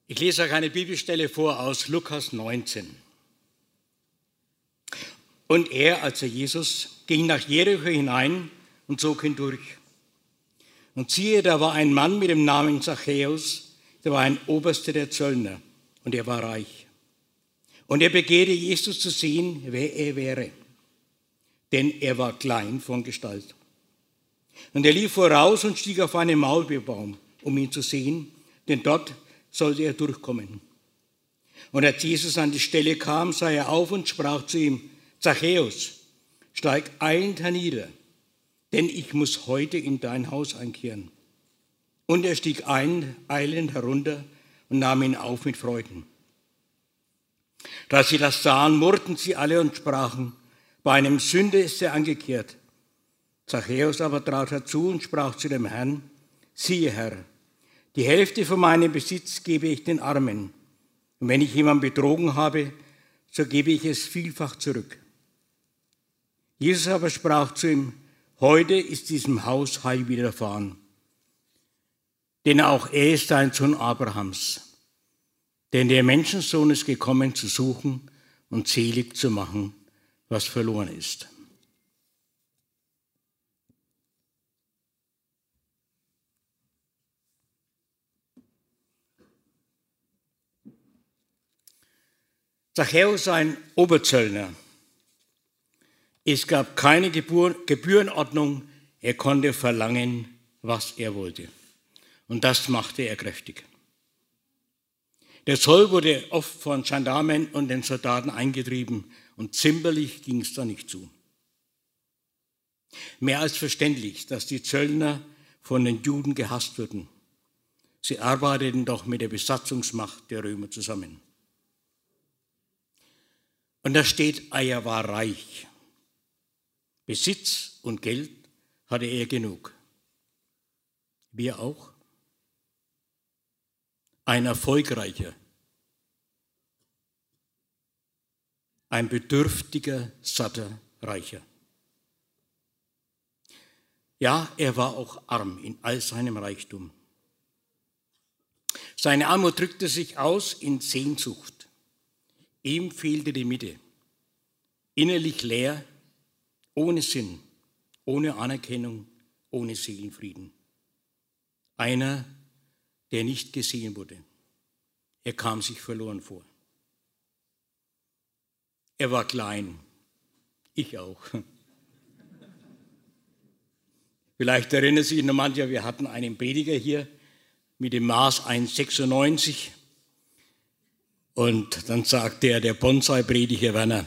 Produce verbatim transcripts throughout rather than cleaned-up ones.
Ich lese euch eine Bibelstelle vor aus Lukas neunzehn. Und er, also Jesus, ging nach Jericho hinein und zog hindurch. Und siehe, da war ein Mann mit dem Namen Zachäus, der war ein Oberster der Zöllner, und er war reich. Und er begehrte Jesus zu sehen, wer er wäre, denn er war klein von Gestalt. Und er lief voraus und stieg auf einen Maulbeerbaum, um ihn zu sehen, denn dort sollte er durchkommen. Und als Jesus an die Stelle kam, sah er auf und sprach zu ihm: Zachäus, steig eilend hernieder, denn ich muss heute in dein Haus einkehren. Und er stieg ein, eilend herunter und nahm ihn auf mit Freuden. Da sie das sahen, murrten sie alle und sprachen: Bei einem Sünder ist er angekehrt. Zachäus aber trat herzu und sprach zu dem Herrn: Siehe, Herr, die Hälfte von meinem Besitz gebe ich den Armen. Und wenn ich jemanden betrogen habe, so gebe ich es vielfach zurück. Jesus aber sprach zu ihm: Heute ist diesem Haus Heil widerfahren. Denn auch er ist ein Sohn Abrahams. Denn der Menschensohn ist gekommen, zu suchen und selig zu machen, was verloren ist. Zachäus war ein Oberzöllner. Es gab keine Gebührenordnung, er konnte verlangen, was er wollte. Und das machte er kräftig. Der Zoll wurde oft von Gendarmen und den Soldaten eingetrieben und zimperlich ging es da nicht zu. Mehr als verständlich, dass die Zöllner von den Juden gehasst wurden. Sie arbeiteten doch mit der Besatzungsmacht der Römer zusammen. Und da steht, er war reich. Besitz und Geld hatte er genug. Wir auch. Ein erfolgreicher, ein bedürftiger, satter Reicher. Ja, er war auch arm in all seinem Reichtum. Seine Armut drückte sich aus in Sehnsucht. Ihm fehlte die Mitte, innerlich leer, ohne Sinn, ohne Anerkennung, ohne Seelenfrieden. Einer, der nicht gesehen wurde. Er kam sich verloren vor. Er war klein, ich auch. Vielleicht erinnert sich noch mancher, wir hatten einen Prediger hier mit dem Maß eins Komma sechsundneunzig. Und dann sagte er, der Bonsai-Prediger Werner.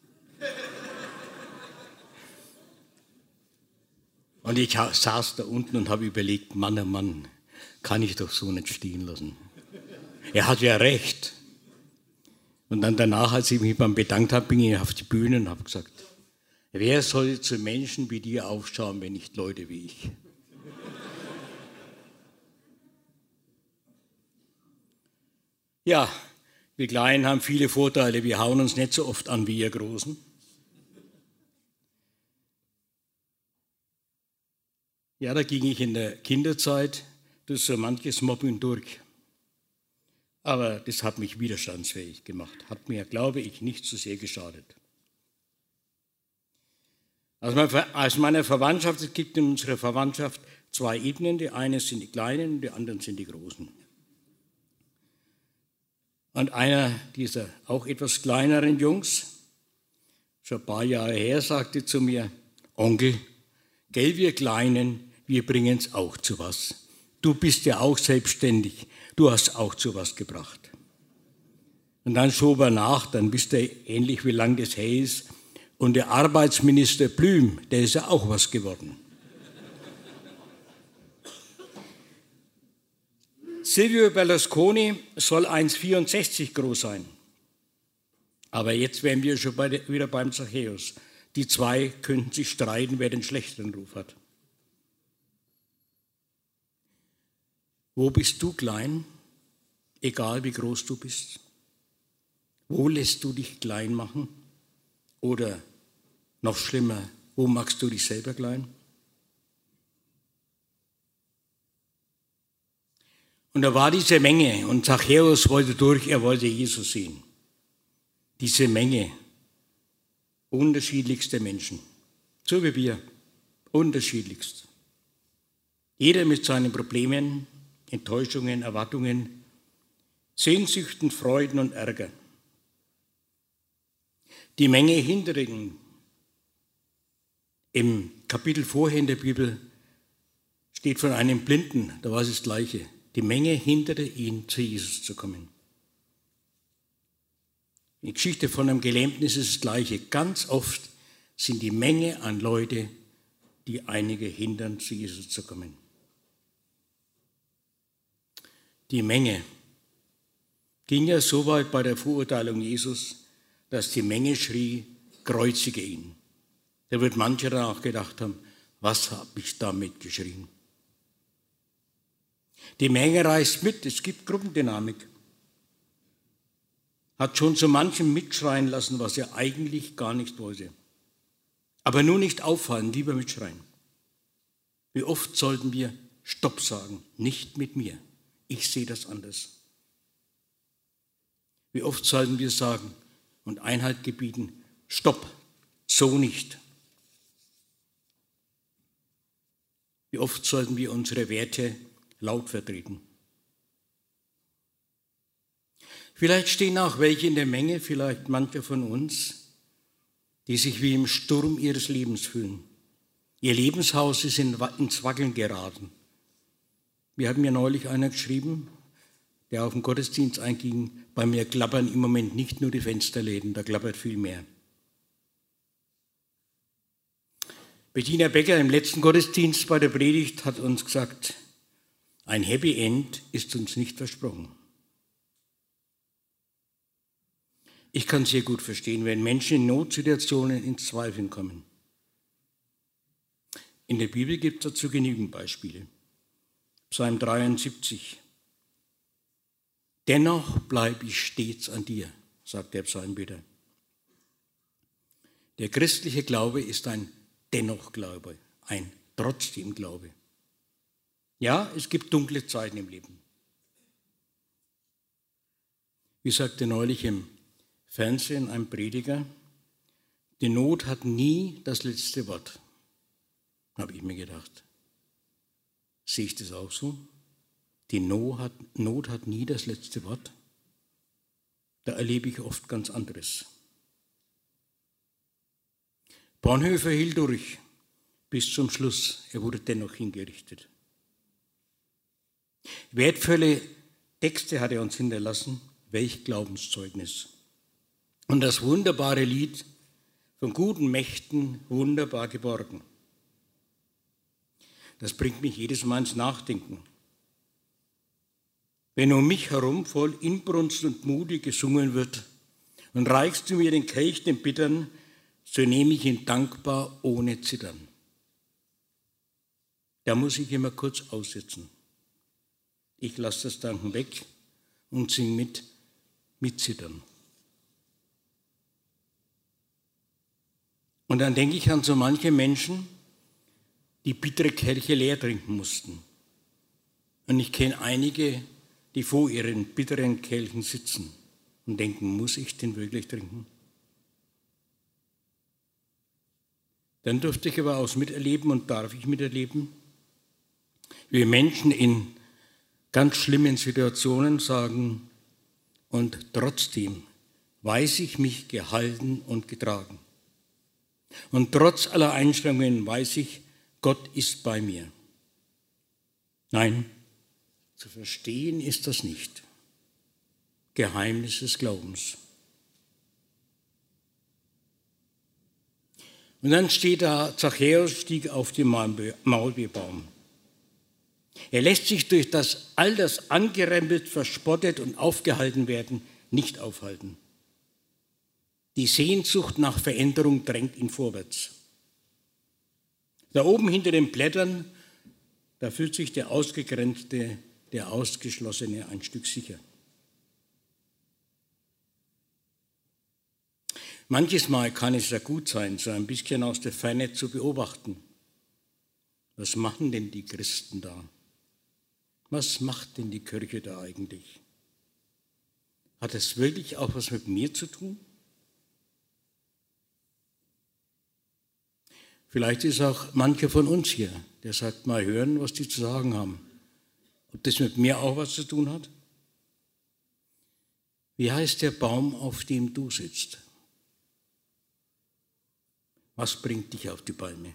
Und ich saß da unten und habe überlegt, Mann, oh Mann, kann ich doch so nicht stehen lassen. Er hat ja recht. Und dann danach, als ich mich beim bedankt habe, bin ich auf die Bühne und habe gesagt, wer soll zu Menschen wie dir aufschauen, wenn nicht Leute wie ich? Ja, wir Kleinen haben viele Vorteile, wir hauen uns nicht so oft an wie ihr Großen. Ja, da ging ich in der Kinderzeit durch so manches Mobbing durch. Aber das hat mich widerstandsfähig gemacht, hat mir, glaube ich, nicht so sehr geschadet. Aus meiner Verwandtschaft, es gibt in unserer Verwandtschaft zwei Ebenen, die eine sind die Kleinen und die anderen sind die Großen. Und einer dieser auch etwas kleineren Jungs, schon ein paar Jahre her, sagte zu mir, Onkel, gell, wir Kleinen, wir bringen es auch zu was. Du bist ja auch selbstständig, du hast auch zu was gebracht. Und dann schob er nach, dann wisst ihr ähnlich, wie lang das her ist. Und der Arbeitsminister Blüm, der ist ja auch was geworden. Silvio Berlusconi soll eins Komma vierundsechzig groß sein. Aber jetzt wären wir schon bei der, wieder beim Zachäus. Die zwei könnten sich streiten, wer den schlechteren Ruf hat. Wo bist du klein, egal wie groß du bist? Wo lässt du dich klein machen? Oder noch schlimmer, wo machst du dich selber klein? Und da war diese Menge und Zachäus wollte durch, er wollte Jesus sehen. Diese Menge, unterschiedlichste Menschen, so wie wir, unterschiedlichst. Jeder mit seinen Problemen, Enttäuschungen, Erwartungen, Sehnsüchten, Freuden und Ärger. Die Menge hinter ihnen. Im Kapitel vorher in der Bibel steht von einem Blinden, da war es das Gleiche. Die Menge hinderte ihn, zu Jesus zu kommen. Die Geschichte von einem Gelähmten ist das Gleiche. Ganz oft sind die Menge an Leute, die einige hindern, zu Jesus zu kommen. Die Menge ging ja so weit bei der Verurteilung Jesus, dass die Menge schrie, kreuzige ihn. Da wird mancher danach gedacht haben, was habe ich damit geschrien? Die Menge reißt mit, es gibt Gruppendynamik. Hat schon so manchem mitschreien lassen, was er eigentlich gar nicht wollte. Aber nur nicht auffallen, lieber mitschreien. Wie oft sollten wir Stopp sagen, nicht mit mir, ich sehe das anders. Wie oft sollten wir sagen und Einhalt gebieten, Stopp, so nicht. Wie oft sollten wir unsere Werte laut vertreten. Vielleicht stehen auch welche in der Menge, vielleicht manche von uns, die sich wie im Sturm ihres Lebens fühlen. Ihr Lebenshaus ist ins Wackeln geraten. Wir haben mir neulich einer geschrieben, der auf den Gottesdienst einging, bei mir klappern im Moment nicht nur die Fensterläden, da klappert viel mehr. Bettina Becker im letzten Gottesdienst bei der Predigt hat uns gesagt, ein Happy End ist uns nicht versprochen. Ich kann sehr gut verstehen, wenn Menschen in Notsituationen ins Zweifeln kommen. In der Bibel gibt es dazu genügend Beispiele. Psalm dreiundsiebzig. Dennoch bleibe ich stets an dir, sagt der Psalmbeter. Der christliche Glaube ist ein Dennoch-Glaube, ein Trotzdem-Glaube. Ja, es gibt dunkle Zeiten im Leben. Wie sagte neulich im Fernsehen ein Prediger, die Not hat nie das letzte Wort, habe ich mir gedacht. Sehe ich das auch so? Die Not hat, Not hat nie das letzte Wort. Da erlebe ich oft ganz anderes. Bonhoeffer hielt durch bis zum Schluss. Er wurde dennoch hingerichtet. Wertvolle Texte hat er uns hinterlassen. Welch Glaubenszeugnis. Und das wunderbare Lied von guten Mächten wunderbar geborgen. Das bringt mich jedes Mal ins Nachdenken. Wenn um mich herum voll Inbrunst und Mut gesungen wird und reichst du mir den Kelch, den bittern, so nehme ich ihn dankbar ohne Zittern. Da muss ich immer kurz aussitzen. Ich lasse das Danken weg und sing mit, mit Zittern. Und dann denke ich an so manche Menschen, die bittere Kelche leer trinken mussten. Und ich kenne einige, die vor ihren bitteren Kelchen sitzen und denken, muss ich den wirklich trinken? Dann durfte ich aber auch miterleben und darf ich miterleben, wie Menschen in ganz schlimmen Situationen sagen, und trotzdem weiß ich mich gehalten und getragen. Und trotz aller Einschränkungen weiß ich, Gott ist bei mir. Nein, zu verstehen ist das nicht. Geheimnis des Glaubens. Und dann steht da, Zachäus stieg auf den Maulbeerbaum. Er lässt sich durch das all das angerempelt, verspottet und aufgehalten werden nicht aufhalten. Die Sehnsucht nach Veränderung drängt ihn vorwärts. Da oben hinter den Blättern, da fühlt sich der Ausgegrenzte, der Ausgeschlossene ein Stück sicher. Manches Mal kann es ja gut sein, so ein bisschen aus der Ferne zu beobachten. Was machen denn die Christen da? Was macht denn die Kirche da eigentlich? Hat es wirklich auch was mit mir zu tun? Vielleicht ist auch mancher von uns hier, der sagt, mal hören, was die zu sagen haben. Ob das mit mir auch was zu tun hat? Wie heißt der Baum, auf dem du sitzt? Was bringt dich auf die Beine?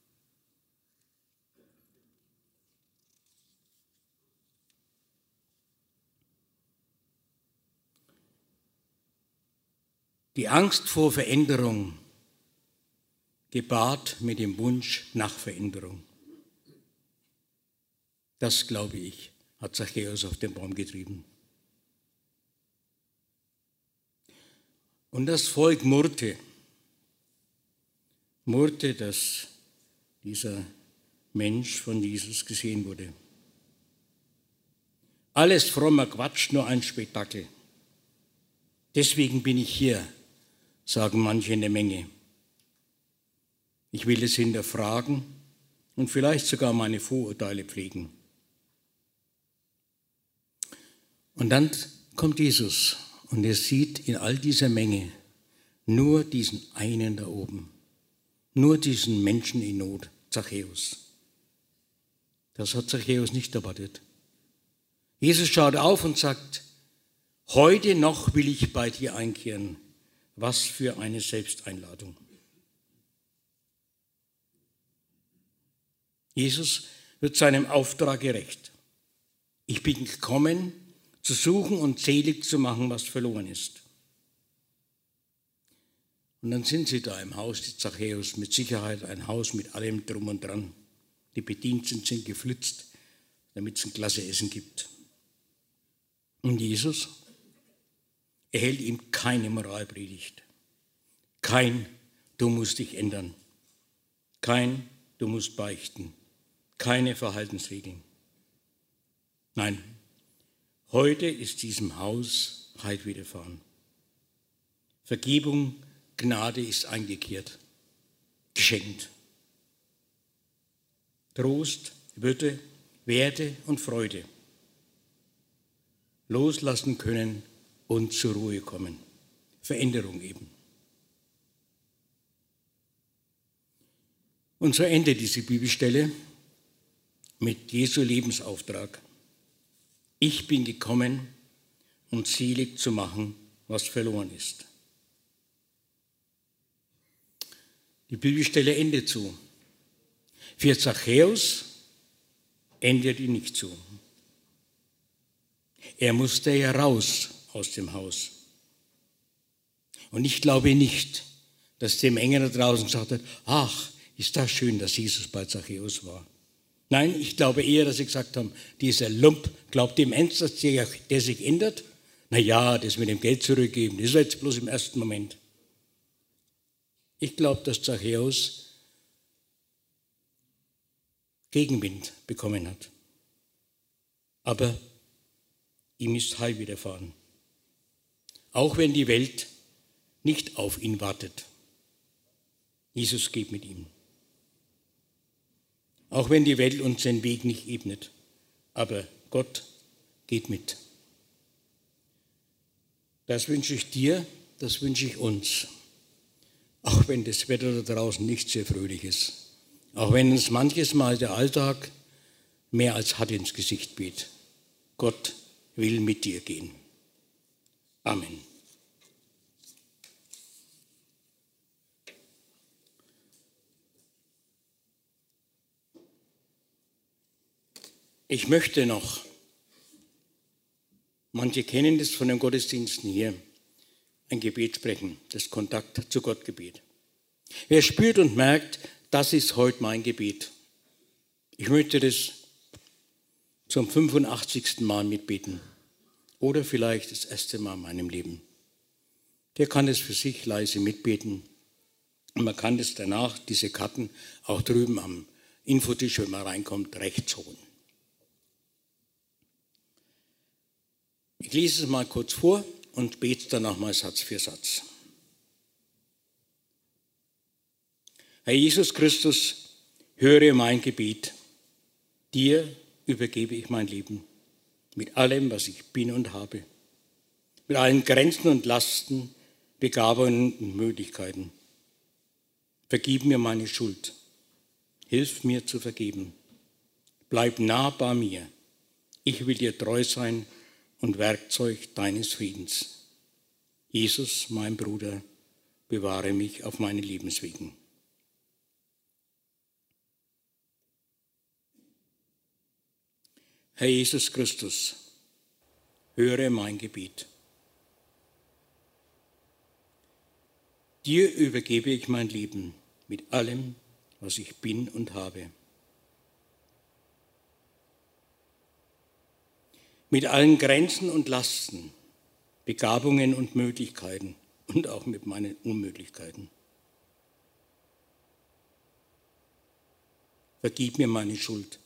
Die Angst vor Veränderung gepaart mit dem Wunsch nach Veränderung. Das, glaube ich, hat Zachäus auf den Baum getrieben. Und das Volk murrte. Murrte, dass dieser Mensch von Jesus gesehen wurde. Alles frommer Quatsch, nur ein Spektakel. Deswegen bin ich hier, sagen manche in der Menge. Ich will es hinterfragen und vielleicht sogar meine Vorurteile pflegen. Und dann kommt Jesus und er sieht in all dieser Menge nur diesen einen da oben, nur diesen Menschen in Not, Zachäus. Das hat Zachäus nicht erwartet. Jesus schaut auf und sagt, heute noch will ich bei dir einkehren. Was für eine Selbsteinladung. Jesus wird seinem Auftrag gerecht. Ich bin gekommen, zu suchen und selig zu machen, was verloren ist. Und dann sind sie da im Haus des Zachäus, mit Sicherheit ein Haus mit allem drum und dran. Die Bediensteten sind geflitzt, damit es ein klasse Essen gibt. Und Jesus, er hält ihm keine Moralpredigt. Kein, du musst dich ändern. Kein, du musst beichten. Keine Verhaltensregeln. Nein, heute ist diesem Haus Heil widerfahren. Vergebung, Gnade ist eingekehrt, geschenkt. Trost, Würde, Werte und Freude. Loslassen können und zur Ruhe kommen. Veränderung eben. Und so endet diese Bibelstelle mit Jesu Lebensauftrag. Ich bin gekommen, um selig zu machen, was verloren ist. Die Bibelstelle endet so. Für Zachäus endet die nicht so. Er musste ja raus aus dem Haus. Und ich glaube nicht, dass die Menge da draußen gesagt hat, ach, ist das schön, dass Jesus bei Zachäus war. Nein, ich glaube eher, dass sie gesagt haben, dieser Lump, glaubt im Ernst, dass der, der sich ändert? Na ja, das mit dem Geld zurückgeben, das ist jetzt bloß im ersten Moment. Ich glaube, dass Zachäus Gegenwind bekommen hat. Aber ihm ist Heil widerfahren. Auch wenn die Welt nicht auf ihn wartet. Jesus geht mit ihm. Auch wenn die Welt uns den Weg nicht ebnet. Aber Gott geht mit. Das wünsche ich dir, das wünsche ich uns. Auch wenn das Wetter da draußen nicht sehr fröhlich ist. Auch wenn uns manches Mal der Alltag mehr als hart ins Gesicht weht. Gott will mit dir gehen. Amen. Ich möchte noch, manche kennen das von den Gottesdiensten hier, ein Gebet sprechen, das Kontakt zu Gott Gebet. Wer spürt und merkt, das ist heute mein Gebet. Ich möchte das zum fünfundachtzigsten Mal mitbeten oder vielleicht das erste Mal in meinem Leben. Der kann es für sich leise mitbeten und man kann das danach, diese Karten, auch drüben am Infotisch, wenn man reinkommt, rechts holen. Ich lese es mal kurz vor und bete dann nochmal Satz für Satz. Herr Jesus Christus, höre mein Gebet. Dir übergebe ich mein Leben mit allem, was ich bin und habe, mit allen Grenzen und Lasten, Begabungen und Möglichkeiten. Vergib mir meine Schuld. Hilf mir zu vergeben. Bleib nah bei mir. Ich will dir treu sein und Werkzeug deines Friedens. Jesus, mein Bruder, bewahre mich auf meinen Lebenswegen. Herr Jesus Christus, höre mein Gebet. Dir übergebe ich mein Leben mit allem, was ich bin und habe. Mit allen Grenzen und Lasten, Begabungen und Möglichkeiten und auch mit meinen Unmöglichkeiten. Vergib mir meine Schuld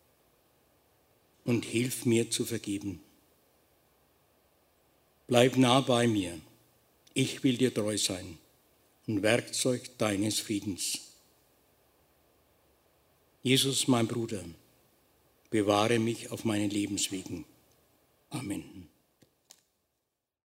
und hilf mir zu vergeben. Bleib nah bei mir. Ich will dir treu sein und Werkzeug deines Friedens. Jesus, mein Bruder, bewahre mich auf meinen Lebenswegen. Amen.